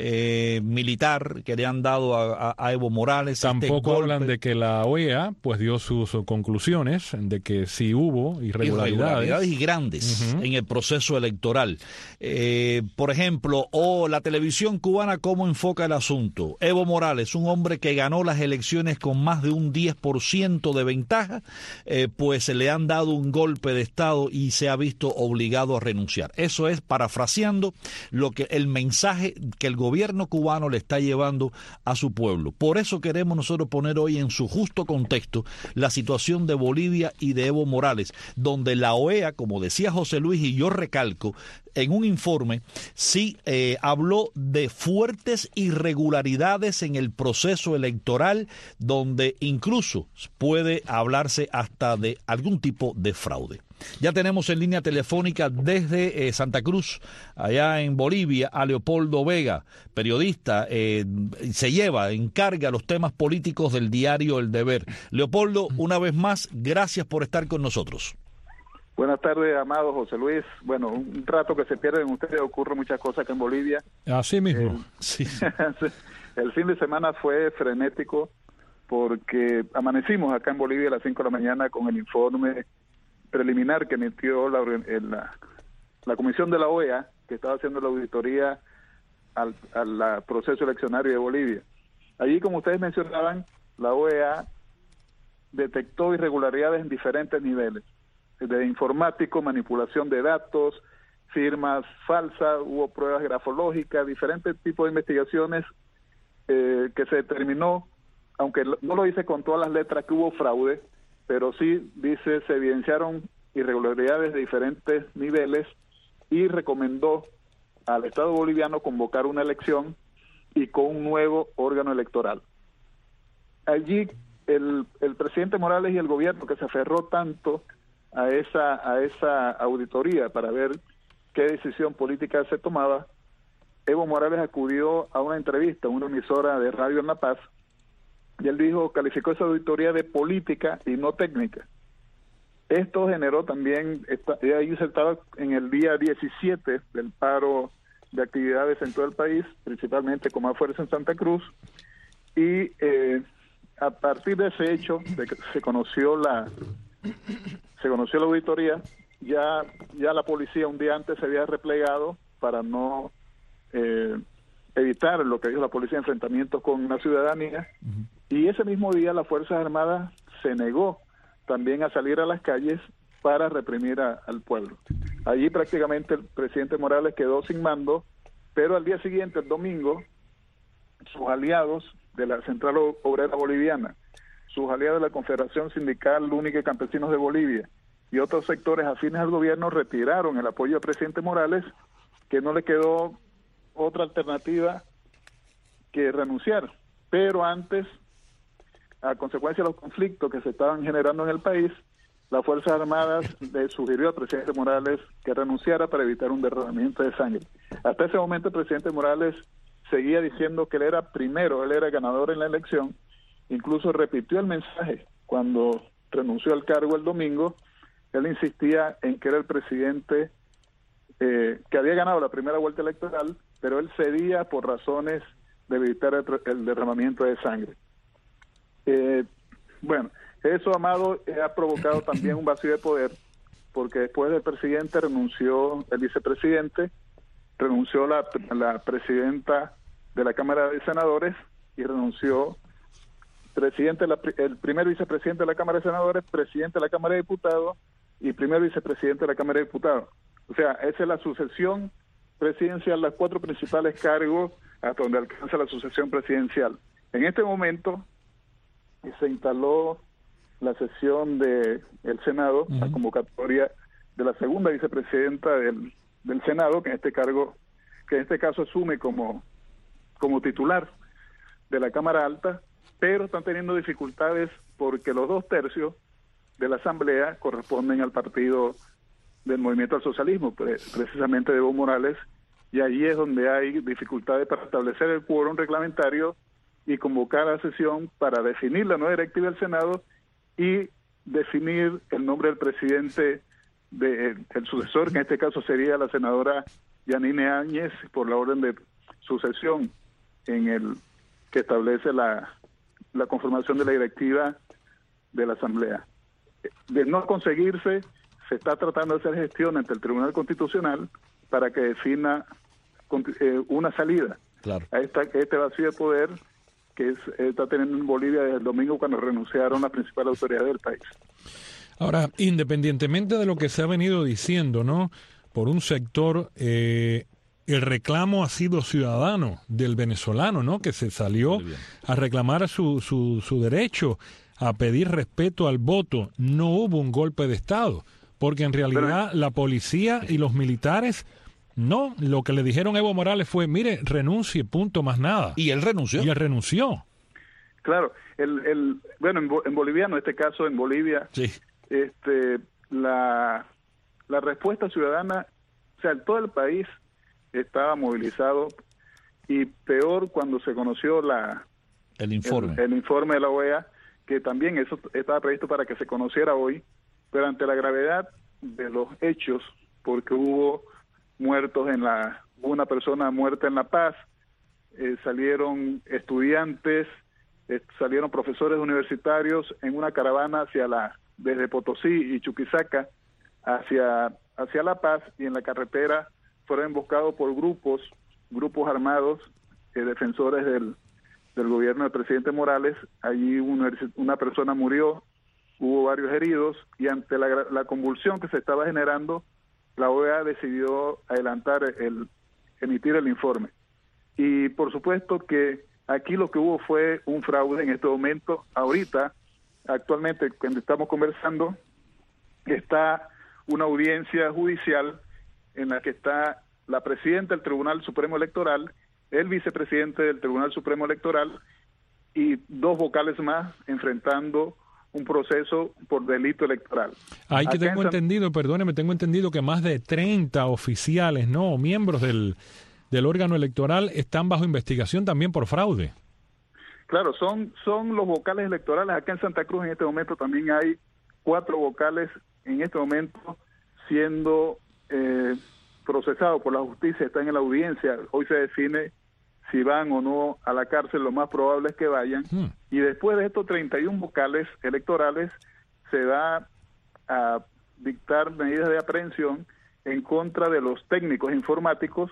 militar que le han dado a Evo Morales. Tampoco hablan de que la OEA pues dio sus conclusiones de que sí hubo irregularidades y grandes en el proceso electoral. Por ejemplo, la televisión cubana, ¿cómo enfoca el asunto? Evo Morales, un hombre que ganó las elecciones con más de un 10% de ventaja, pues le han dado un golpe de Estado y se ha visto obligado a renunciar. Eso es, parafraseando, el mensaje que el gobierno cubano le está llevando a su pueblo. Por eso queremos nosotros poner hoy en su justo contexto la situación de Bolivia y de Evo Morales, donde la OEA, como decía José Luis, y yo recalco, en un informe sí habló de fuertes irregularidades en el proceso electoral, donde incluso puede hablarse hasta de algún tipo de fraude. Ya tenemos en línea telefónica desde Santa Cruz, allá en Bolivia, a Leopoldo Vega, periodista, encarga los temas políticos del diario El Deber. Leopoldo, una vez más, gracias por estar con nosotros. Buenas tardes, amado José Luis. Bueno, un rato que se pierden ustedes, ocurren muchas cosas acá en Bolivia. Así mismo. Sí. El fin de semana fue frenético porque amanecimos acá en Bolivia a las 5 de la mañana con el informe preliminar que emitió la comisión de la OEA, que estaba haciendo la auditoría al proceso eleccionario de Bolivia. Allí, como ustedes mencionaban, la OEA detectó irregularidades en diferentes niveles, de informático, manipulación de datos, firmas falsas, hubo pruebas grafológicas, diferentes tipos de investigaciones que se determinó, aunque no lo dice con todas las letras que hubo fraude, pero sí dice se evidenciaron irregularidades de diferentes niveles y recomendó al Estado boliviano convocar una elección y con un nuevo órgano electoral. Allí el presidente Morales y el gobierno, que se aferró tanto a esa auditoría para ver qué decisión política se tomaba, Evo Morales acudió a una entrevista, a una emisora de radio en La Paz, y él calificó esa auditoría de política y no técnica. Esto generó también, ahí se estaba en el día 17 del paro de actividades en todo el país, principalmente con más fuerza en Santa Cruz, y a partir de ese hecho, de que se conoció la auditoría, ya la policía un día antes se había replegado para no evitar lo que dijo la policía, enfrentamientos con la ciudadanía, y ese mismo día las Fuerzas Armadas se negó también a salir a las calles para reprimir al pueblo. Allí prácticamente el presidente Morales quedó sin mando, pero al día siguiente, el domingo, sus aliados de la Central Obrera Boliviana, sus aliados de la Confederación Sindical Única y Campesinos de Bolivia y otros sectores afines al gobierno retiraron el apoyo al presidente Morales, que no le quedó otra alternativa que renunciar. Pero antes, a consecuencia de los conflictos que se estaban generando en el país, las Fuerzas Armadas le sugirió al presidente Morales que renunciara para evitar un derramamiento de sangre. Hasta ese momento el presidente Morales seguía diciendo que él era ganador en la elección, incluso repitió el mensaje cuando renunció al cargo el domingo. Él insistía en que era el presidente que había ganado la primera vuelta electoral, pero él cedía por razones de evitar el derramamiento de sangre. Bueno, eso, amado, ha provocado también un vacío de poder, porque después del presidente renunció el vicepresidente, renunció la presidenta de la Cámara de Senadores y renunció el primer vicepresidente de la Cámara de Senadores, presidente de la Cámara de Diputados y primer vicepresidente de la Cámara de Diputados. O sea, esa es la sucesión presidencial, los 4 principales cargos hasta donde alcanza la sucesión presidencial. En este momento se instaló la sesión del Senado, la convocatoria de la segunda vicepresidenta del Senado, que en este caso asume como titular de la Cámara Alta, pero están teniendo dificultades porque los 2/3 de la Asamblea corresponden al partido del Movimiento al Socialismo, precisamente de Evo Morales, y allí es donde hay dificultades para establecer el quórum reglamentario y convocar a sesión para definir la nueva directiva del Senado y definir el nombre del presidente el sucesor, que en este caso sería la senadora Yanine Áñez, por la orden de sucesión en el que establece la conformación de la directiva de la Asamblea. De no conseguirse, se está tratando de hacer gestión ante el Tribunal Constitucional para que defina una salida a este vacío de poder que está teniendo en Bolivia desde el domingo, cuando renunciaron las principales autoridades del país. Ahora, independientemente de lo que se ha venido diciendo, ¿no?, por un sector, el reclamo ha sido ciudadano del venezolano, ¿no?, que se salió a reclamar su derecho a pedir respeto al voto. No hubo un golpe de Estado, porque en realidad la policía y los militares, no, lo que le dijeron a Evo Morales fue, mire, renuncie, punto, más nada. Y él renunció. Claro, bueno, en boliviano, en este caso en Bolivia, la respuesta ciudadana, o sea, todo el país estaba movilizado, y peor cuando se conoció el informe de la OEA, que también eso estaba previsto para que se conociera hoy, pero ante la gravedad de los hechos, porque hubo muertos una persona muerta en La Paz, salieron estudiantes, salieron profesores universitarios en una caravana desde Potosí y Chuquisaca hacia La Paz, y en la carretera fueron emboscados por grupos armados, defensores del gobierno del presidente Morales. Allí una persona murió, hubo varios heridos, y ante la convulsión que se estaba generando, la OEA decidió adelantar emitir el informe. Y por supuesto que aquí lo que hubo fue un fraude en este momento. Actualmente, cuando estamos conversando, está una audiencia judicial en la que está la presidenta del Tribunal Supremo Electoral, el vicepresidente del Tribunal Supremo Electoral y 2 vocales más enfrentando un proceso por delito electoral. Tengo entendido que más de 30 oficiales, ¿no?, miembros del órgano electoral están bajo investigación también por fraude. Claro, son los vocales electorales. Acá en Santa Cruz en este momento también hay 4 vocales en este momento siendo procesados por la justicia, están en la audiencia. Hoy se define si van o no a la cárcel, lo más probable es que vayan. Y después de estos 31 vocales electorales, se va a dictar medidas de aprehensión en contra de los técnicos informáticos,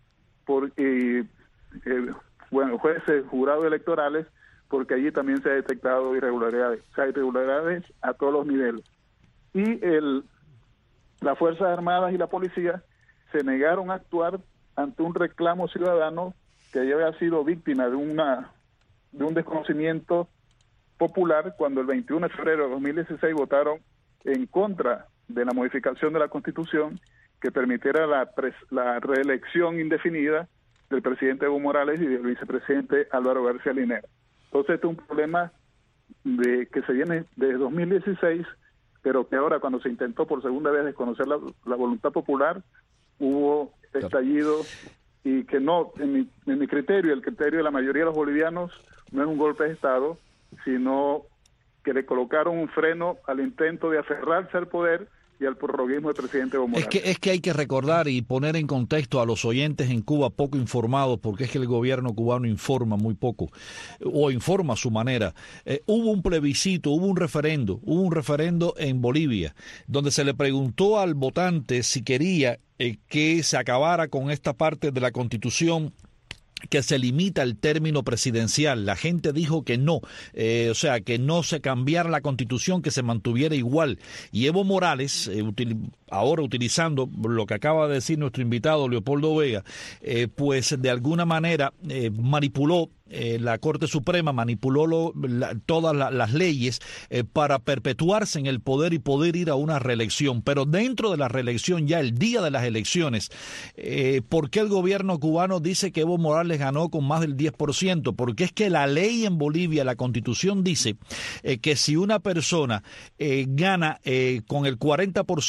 jueces, jurados electorales, porque allí también se ha detectado irregularidades. O sea, irregularidades a todos los niveles. Y las Fuerzas Armadas y la policía se negaron a actuar ante un reclamo ciudadano que ya había sido víctima de un desconocimiento popular, cuando el 21 de febrero de 2016 votaron en contra de la modificación de la Constitución que permitiera la reelección indefinida del presidente Evo Morales y del vicepresidente Álvaro García Linera. Entonces, este es un problema que se viene desde 2016, pero que ahora, cuando se intentó por segunda vez desconocer la voluntad popular, hubo estallido, y que no, en mi criterio, el criterio de la mayoría de los bolivianos, no es un golpe de Estado, sino que le colocaron un freno al intento de aferrarse al poder y al prorroguismo del presidente Evo Morales. Es que hay que recordar y poner en contexto a los oyentes en Cuba poco informados, porque es que el gobierno cubano informa muy poco, o informa a su manera. Hubo un plebiscito, hubo un referendo en Bolivia, donde se le preguntó al votante si quería que se acabara con esta parte de la Constitución que se limita el término presidencial. La gente dijo que no, o sea, que no se cambiara la Constitución, que se mantuviera igual. Y Evo Morales, ahora utilizando lo que acaba de decir nuestro invitado Leopoldo Vega, pues de alguna manera manipuló la Corte Suprema, manipuló todas las leyes para perpetuarse en el poder y poder ir a una reelección. Pero dentro de la reelección, ya el día de las elecciones, ¿por qué el gobierno cubano dice que Evo Morales ganó con más del 10%? Porque es que la ley en Bolivia, la Constitución dice que si una persona gana con el 40%, pero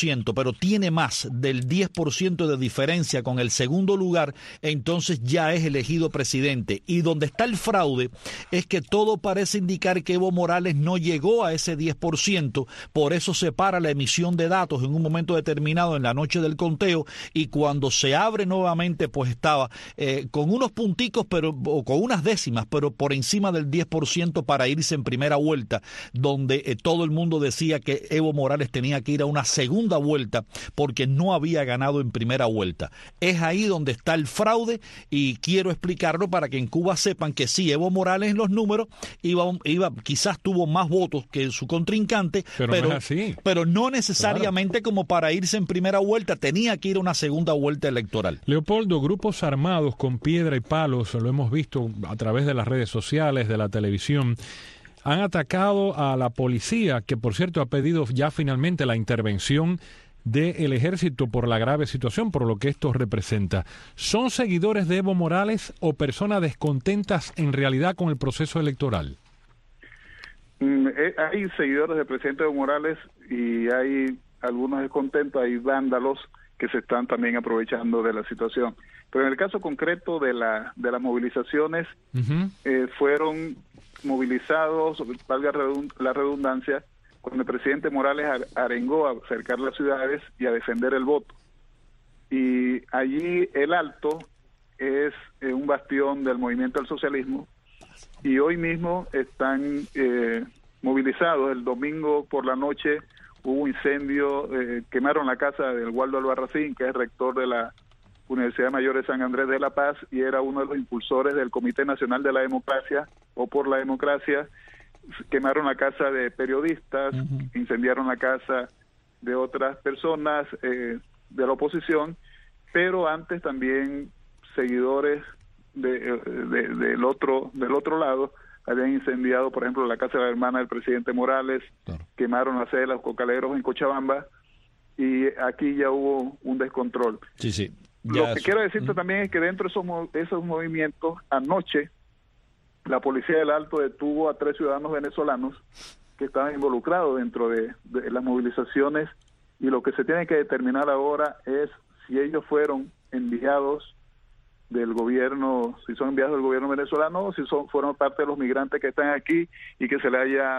pero tiene más del 10% de diferencia con el segundo lugar, entonces ya es elegido presidente. Y donde está el fraude es que todo parece indicar que Evo Morales no llegó a ese 10%, por eso se para la emisión de datos en un momento determinado en la noche del conteo, y cuando se abre nuevamente pues estaba con unos punticos o con unas décimas, pero por encima del 10% para irse en primera vuelta, donde todo el mundo decía que Evo Morales tenía que ir a una segunda vuelta porque no había ganado en primera vuelta. Es ahí donde está el fraude, y quiero explicarlo para que en Cuba sepan que sí, Evo Morales en los números quizás tuvo más votos que su contrincante, pero no es así. Pero no necesariamente como para irse en primera vuelta, tenía que ir a una segunda vuelta electoral. Leopoldo, grupos armados con piedra y palos, lo hemos visto a través de las redes sociales, de la televisión, han atacado a la policía, que por cierto ha pedido ya finalmente la intervención del ejército por la grave situación, por lo que esto representa. ¿Son seguidores de Evo Morales o personas descontentas en realidad con el proceso electoral? Hay seguidores del presidente Evo Morales y hay algunos descontentos, hay vándalos que se están también aprovechando de la situación. Pero en el caso concreto de las movilizaciones, fueron movilizados, valga la redundancia, cuando el presidente Morales arengó a acercar las ciudades y a defender el voto. Y allí el Alto es un bastión del movimiento del socialismo, y hoy mismo están movilizados. El domingo por la noche hubo incendio, quemaron la casa del Waldo Albarracín, que es rector de la Universidad Mayor de San Andrés de La Paz y era uno de los impulsores del Comité Nacional de la Democracia o por la Democracia. Quemaron la casa de periodistas, incendiaron la casa de otras personas de la oposición, pero antes también seguidores del otro lado habían incendiado, por ejemplo, la casa de la hermana del presidente Morales, quemaron la sede de los cocaleros en Cochabamba, y aquí ya hubo un descontrol. Sí. Lo que quiero decirte también es que dentro de esos movimientos, anoche, la policía del Alto detuvo a 3 ciudadanos venezolanos que estaban involucrados dentro de las movilizaciones, y lo que se tiene que determinar ahora es si ellos fueron enviados del gobierno, si son enviados del gobierno venezolano o si fueron parte de los migrantes que están aquí y que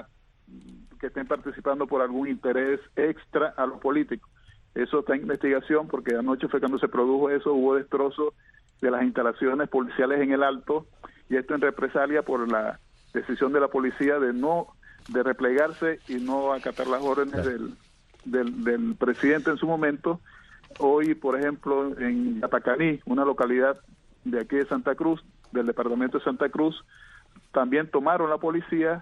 que estén participando por algún interés extra a los políticos. Eso está en investigación, porque anoche fue cuando se produjo eso, hubo destrozos de las instalaciones policiales en el Alto, y esto en represalia por la decisión de la policía de replegarse y no acatar las órdenes del presidente en su momento. Hoy, por ejemplo, en Atacaní, una localidad de aquí de Santa Cruz, del departamento de Santa Cruz, también tomaron la policía,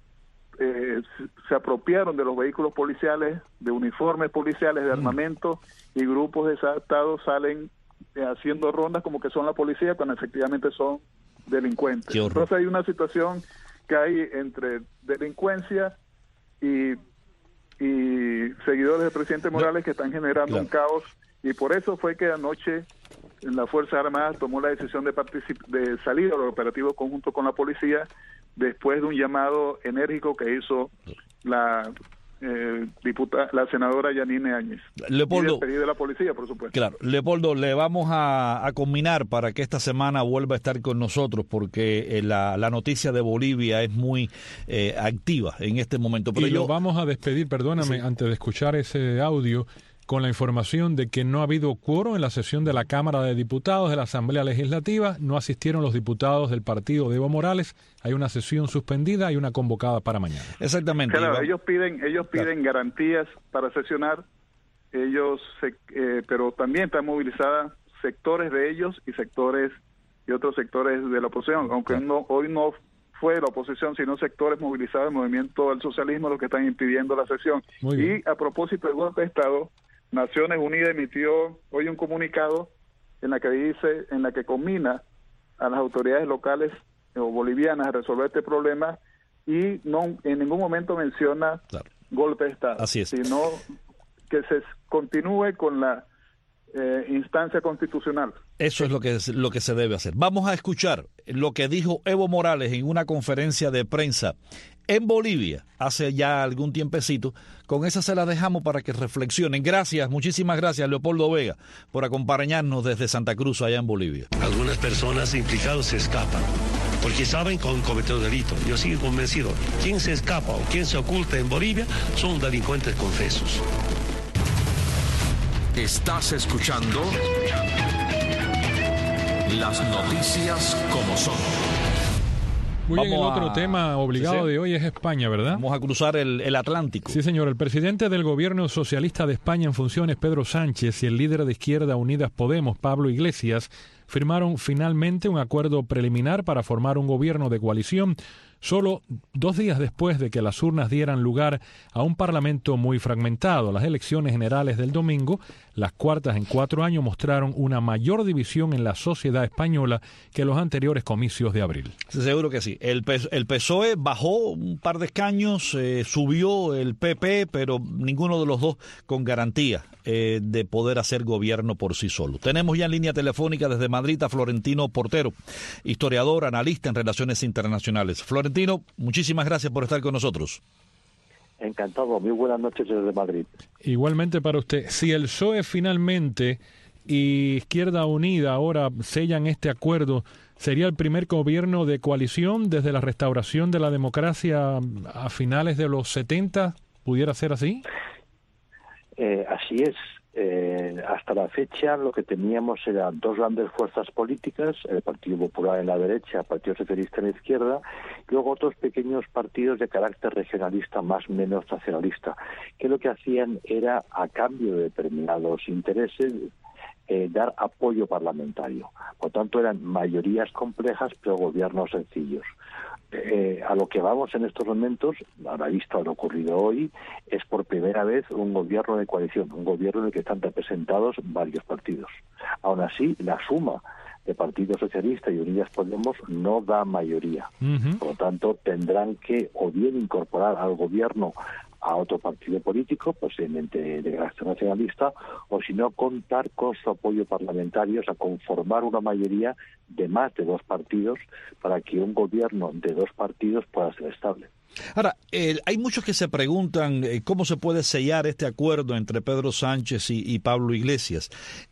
se apropiaron de los vehículos policiales, de uniformes policiales, de armamento, y grupos desadaptados salen haciendo rondas como que son la policía cuando efectivamente son delincuentes. Entonces hay una situación que hay entre delincuencia y seguidores del presidente Morales que están generando un caos, y por eso fue que anoche la Fuerza Armada tomó la decisión de salir al operativo conjunto con la policía, después de un llamado enérgico que hizo la senadora Yanine Áñez. Leopoldo, y de la policía, por supuesto. Claro, Leopoldo, le vamos a combinar para que esta semana vuelva a estar con nosotros, porque la noticia de Bolivia es muy activa en este momento. Pero lo vamos a despedir, perdóname, antes de escuchar ese audio, con la información de que no ha habido quórum en la sesión de la Cámara de Diputados de la Asamblea Legislativa. No asistieron los diputados del partido de Evo Morales. Hay una sesión suspendida y una convocada para mañana. Exactamente. Claro, ellos piden garantías para sesionar. Pero también están movilizadas sectores de ellos y otros sectores de la oposición, aunque hoy no fue la oposición, sino sectores movilizados del movimiento del socialismo los que están impidiendo la sesión. Y a propósito del golpe de Estado, Naciones Unidas emitió hoy un comunicado en la que conmina a las autoridades locales o bolivianas a resolver este problema, y no en ningún momento menciona golpe de Estado, sino que se continúe con la instancia constitucional. Eso es lo que se debe hacer. Vamos a escuchar lo que dijo Evo Morales en una conferencia de prensa en Bolivia hace ya algún tiempecito. Con esa se la dejamos para que reflexionen. Gracias, muchísimas gracias, Leopoldo Vega, por acompañarnos desde Santa Cruz, allá en Bolivia. Algunas personas implicadas se escapan porque saben que han cometido delito. Yo sigo convencido, quien se escapa o quien se oculta en Bolivia son delincuentes confesos. Estás escuchando las noticias como son. Muy bien, el otro tema obligado de hoy es España, ¿verdad? Vamos a cruzar el Atlántico. Sí, señor. El presidente del gobierno socialista de España en funciones, Pedro Sánchez, y el líder de Izquierda Unidas Podemos, Pablo Iglesias, firmaron finalmente un acuerdo preliminar para formar un gobierno de coalición solo 2 días después de que las urnas dieran lugar a un parlamento muy fragmentado. Las elecciones generales del domingo, las cuartas en 4 años, mostraron una mayor división en la sociedad española que los anteriores comicios de abril. Seguro que sí. El PSOE bajó un par de escaños, subió el PP, pero ninguno de los dos con garantía de poder hacer gobierno por sí solo. Tenemos ya en línea telefónica desde Madrid a Florentino Portero, historiador, analista en relaciones internacionales. Florentino, muchísimas gracias por estar con nosotros. Encantado, muy buenas noches desde Madrid. Igualmente para usted. Si el PSOE finalmente y Izquierda Unida ahora sellan este acuerdo, ¿sería el primer gobierno de coalición desde la restauración de la democracia a finales de los 70? ¿Pudiera ser así? Así es. Hasta la fecha lo que teníamos eran 2 grandes fuerzas políticas, el Partido Popular en la derecha, el Partido Socialista en la izquierda, y luego otros pequeños partidos de carácter regionalista más o menos nacionalista, que lo que hacían era, a cambio de determinados intereses, dar apoyo parlamentario. Por tanto, eran mayorías complejas, pero gobiernos sencillos. A lo que vamos en estos momentos, a la vista de lo ocurrido hoy, es por primera vez un gobierno de coalición, un gobierno en el que están representados varios partidos. Aún así, la suma de Partido Socialista y Unidas Podemos no da mayoría. Por lo tanto, tendrán que o bien incorporar al gobierno a otro partido político, posiblemente de carácter nacionalista, o si no, contar con su apoyo parlamentario, o sea, conformar una mayoría de más de 2 partidos para que un gobierno de 2 partidos pueda ser estable. Ahora, hay muchos que se preguntan cómo se puede sellar este acuerdo entre Pedro Sánchez y Pablo Iglesias,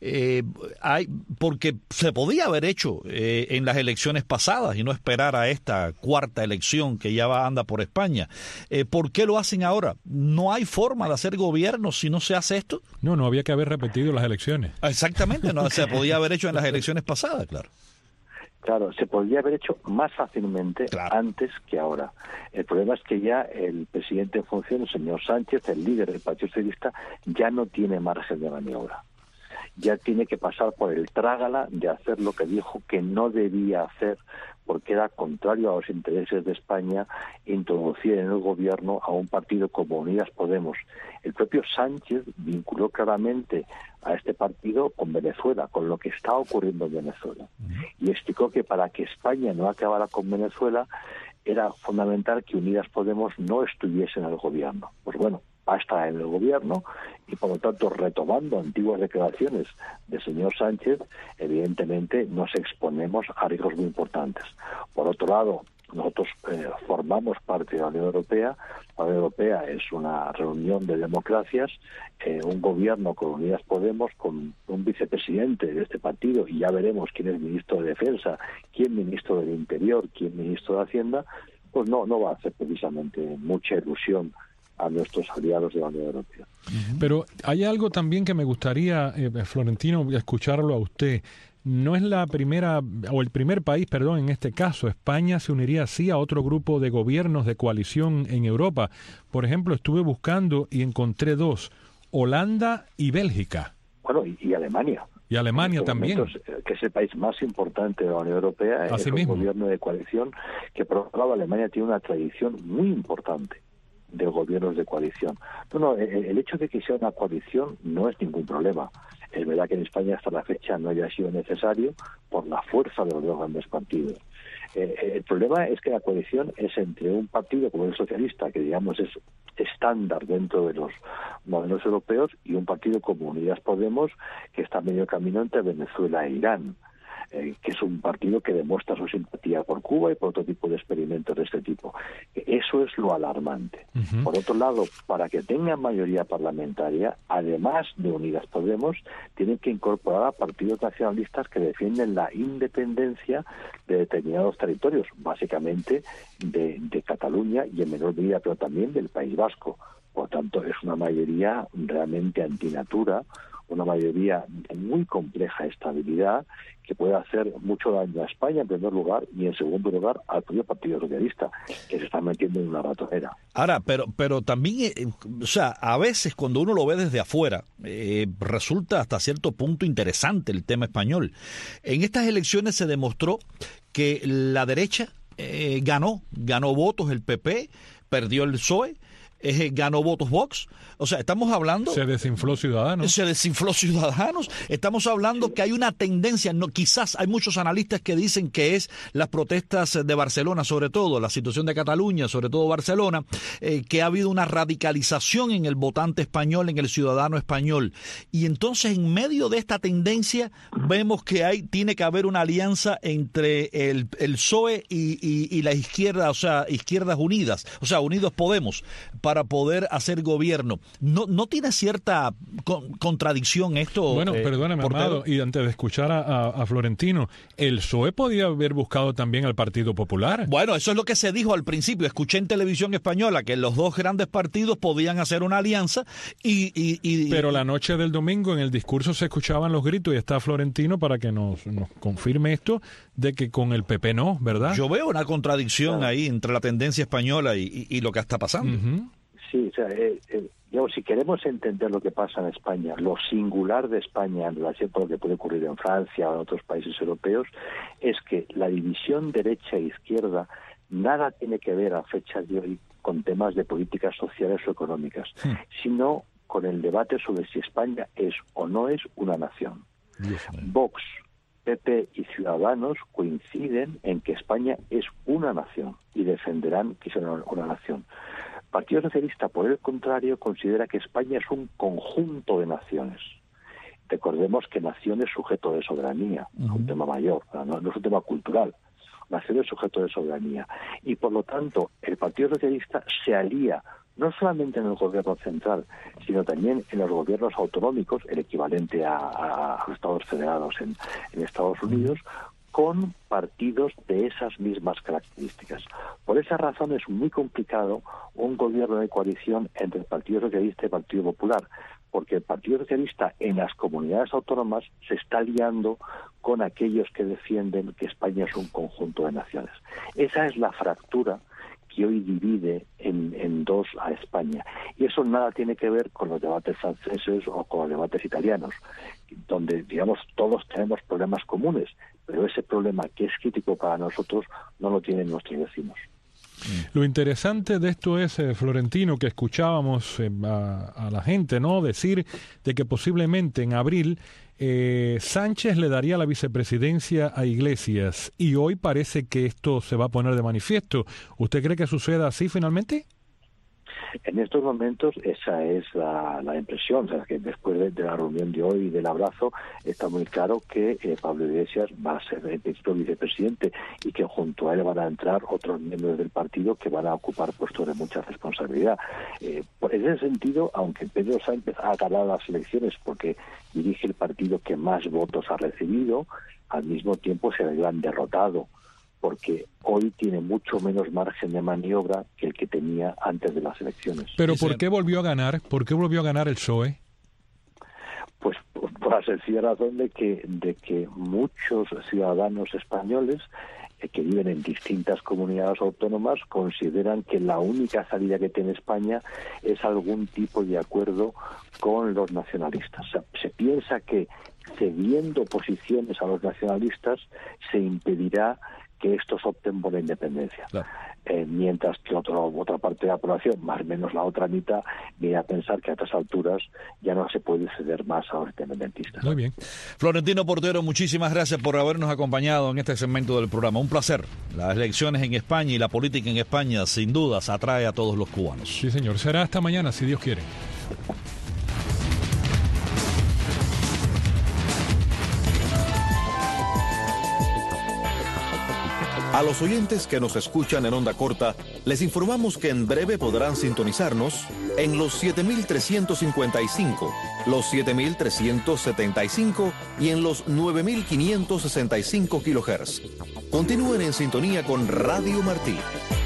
porque se podía haber hecho en las elecciones pasadas y no esperar a esta cuarta elección que ya anda por España. ¿Por qué lo hacen ahora? ¿No hay forma de hacer gobierno si no se hace esto? No había que haber repetido las elecciones. Exactamente, no se podía haber hecho en las elecciones pasadas, claro. Claro, se podría haber hecho más fácilmente antes que ahora. El problema es que ya el presidente en funciones, el señor Sánchez, el líder del Partido Socialista, ya no tiene margen de maniobra. Ya tiene que pasar por el trágala de hacer lo que dijo que no debía hacer, porque era contrario a los intereses de España introducir en el gobierno a un partido como Unidas Podemos. El propio Sánchez vinculó claramente a este partido con Venezuela, con lo que está ocurriendo en Venezuela. Y explicó que para que España no acabara con Venezuela era fundamental que Unidas Podemos no estuviese en el gobierno. Pues bueno, va a estar en el gobierno y, por lo tanto, retomando antiguas declaraciones del señor Sánchez, evidentemente nos exponemos a riesgos muy importantes. Por otro lado, nosotros formamos parte de la Unión Europea. La Unión Europea es una reunión de democracias, un gobierno con Unidas Podemos, con un vicepresidente de este partido, y ya veremos quién es ministro de Defensa, quién ministro del Interior, quién ministro de Hacienda, pues no va a hacer precisamente mucha ilusión a nuestros aliados de la Unión Europea. Pero hay algo también que me gustaría, Florentino, escucharlo a usted. No es la primera, o el primer país, perdón, en este caso. España se uniría así a otro grupo de gobiernos de coalición en Europa. Por ejemplo, estuve buscando y encontré 2, Holanda y Bélgica. Bueno, y Alemania. Y Alemania también. Que es el país más importante de la Unión Europea, es un gobierno de coalición que, por otro lado, Alemania tiene una tradición muy importante de gobiernos de coalición. El hecho de que sea una coalición no es ningún problema. Es verdad que en España hasta la fecha no haya sido necesario por la fuerza de los 2 grandes partidos. El problema es que la coalición es entre un partido como el socialista, que digamos es estándar dentro de los modelos europeos, y un partido como Unidas Podemos, que está a medio camino entre Venezuela e Irán. que es un partido que demuestra su simpatía por Cuba y por otro tipo de experimentos de este tipo. Eso es lo alarmante. Por otro lado, para que tengan mayoría parlamentaria, además de Unidas Podemos, tienen que incorporar a partidos nacionalistas que defienden la independencia de determinados territorios, básicamente de Cataluña y en menor medida, pero también del País Vasco. Por tanto, es una mayoría realmente antinatura, una mayoría de muy compleja estabilidad que puede hacer mucho daño a España en primer lugar y en segundo lugar al propio Partido Socialista, que se está metiendo en una ratonera. Ahora, pero también, o sea, a veces cuando uno lo ve desde afuera, resulta hasta cierto punto interesante el tema español. En estas elecciones se demostró que la derecha ganó votos el PP, perdió el PSOE, ganó votos Vox. O sea, estamos hablando... Se desinfló Ciudadanos. Estamos hablando que hay una tendencia, no, quizás hay muchos analistas que dicen que es las protestas de Barcelona, sobre todo, la situación de Cataluña, sobre todo Barcelona, que ha habido una radicalización en el votante español, en el ciudadano español. Y entonces, en medio de esta tendencia, vemos que tiene que haber una alianza entre el PSOE y la izquierda, o sea, Izquierdas Unidas, o sea, Unidos Podemos, para poder hacer gobierno. ¿No tiene cierta contradicción esto? Bueno, perdóname, Amado, y antes de escuchar a Florentino, el PSOE podía haber buscado también al Partido Popular. Bueno, eso es lo que se dijo al principio. Escuché en televisión española que los dos grandes partidos podían hacer una alianza Pero la noche del domingo en el discurso se escuchaban los gritos y está Florentino para que nos confirme esto de que con el PP no, ¿verdad? Yo veo una contradicción ahí entre la tendencia española y lo que está pasando. Sí, o sea, digamos, si queremos entender lo que pasa en España, lo singular de España en relación con lo que puede ocurrir en Francia o en otros países europeos, es que la división derecha e izquierda nada tiene que ver a fecha de hoy con temas de políticas sociales o económicas, sino con el debate sobre si España es o no es una nación. Vox, PP y Ciudadanos coinciden en que España es una nación y defenderán que es una nación. Partido Socialista, por el contrario, considera que España es un conjunto de naciones. Recordemos que nación es sujeto de soberanía, es un tema mayor, no es un tema cultural. Nación es sujeto de soberanía. Y por lo tanto, el Partido Socialista se alía no solamente en el gobierno central, sino también en los gobiernos autonómicos, el equivalente a los Estados federados en Estados Unidos, con partidos de esas mismas características. Por esa razón es muy complicado un gobierno de coalición entre el Partido Socialista y el Partido Popular, porque el Partido Socialista en las comunidades autónomas se está aliando con aquellos que defienden que España es un conjunto de naciones. Esa es la fractura que hoy divide en dos a España. Y eso nada tiene que ver con los debates franceses o con los debates italianos, donde, digamos, todos tenemos problemas comunes, pero ese problema que es crítico para nosotros no lo tienen nuestros vecinos. Lo interesante de esto es, Florentino, que escuchábamos a la gente, ¿no?, decir de que posiblemente en abril Sánchez le daría la vicepresidencia a Iglesias, y hoy parece que esto se va a poner de manifiesto. ¿Usted cree que suceda así finalmente? En estos momentos esa es la impresión, o sea, que después de la reunión de hoy y del abrazo está muy claro que Pablo Iglesias va a ser el principal vicepresidente y que junto a él van a entrar otros miembros del partido que van a ocupar puestos de mucha responsabilidad. En ese sentido, aunque Pedro Sánchez ha ganado las elecciones porque dirige el partido que más votos ha recibido, al mismo tiempo se le han derrotado, porque hoy tiene mucho menos margen de maniobra que el que tenía antes de las elecciones. ¿Pero por qué volvió a ganar? ¿Por qué volvió a ganar el PSOE? Pues por la sencilla razón de que muchos ciudadanos españoles que viven en distintas comunidades autónomas consideran que la única salida que tiene España es algún tipo de acuerdo con los nacionalistas. O sea, se piensa que cediendo posiciones a los nacionalistas se impedirá que estos opten por la independencia. Claro. Mientras que otra parte de la población, más o menos la otra mitad, viene a pensar que a estas alturas ya no se puede ceder más a los independentistas. Muy bien. Florentino Portero, muchísimas gracias por habernos acompañado en este segmento del programa. Un placer. Las elecciones en España y la política en España, sin dudas, atrae a todos los cubanos. Sí, señor. Será hasta mañana, si Dios quiere. A los oyentes que nos escuchan en onda corta, les informamos que en breve podrán sintonizarnos en los 7355, los 7375 y en los 9565 kHz. Continúen en sintonía con Radio Martí.